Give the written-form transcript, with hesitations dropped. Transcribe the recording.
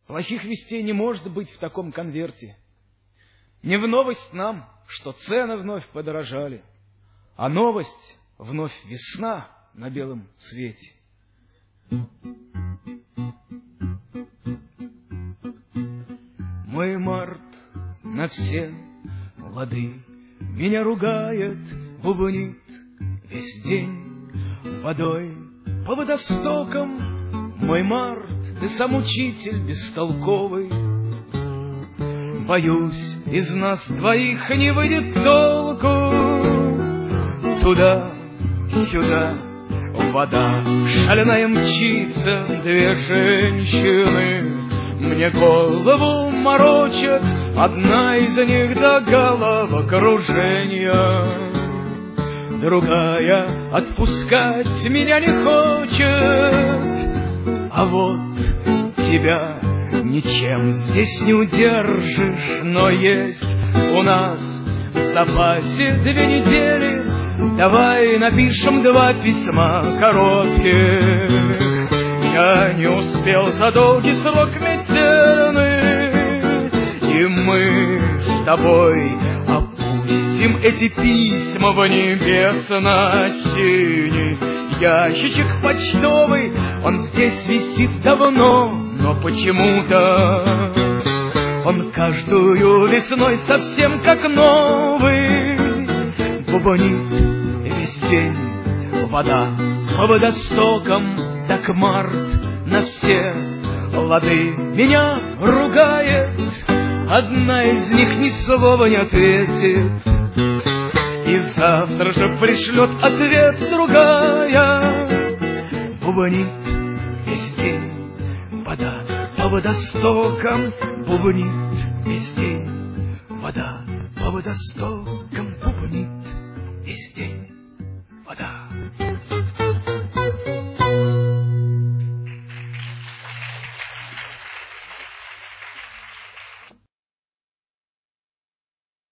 Плохих вестей не может быть в таком конверте. Не в новость нам, что цены вновь подорожали, а новость — вновь весна на белом цвете. Мой март на все лады меня ругает, бубнит весь день водой по водостокам. Мой март, ты сам учитель бестолковый. Боюсь, из нас двоих не выйдет толку. Туда-сюда вода шальная мчится, две женщины мне голову морочат, одна из них до головокружения, другая отпускать меня не хочет. А вот тебя ничем здесь не удержишь, но есть у нас в запасе 2 недели. Давай напишем 2 письма коротких. Я не успел за долгий срок метельный, и мы с тобой опустим эти письма в небесно-синий ящичек почтовый. Он здесь висит давно, но почему-то он каждую весной совсем как новый. Бубнит весь день вода по водостокам, так март на все лады меня ругает. Одна из них ни слова не ответит, и завтра же пришлет ответ другая. Бубнит весь день вода по водостокам, бубнит весь день вода по водостокам, бубнит весь день вода.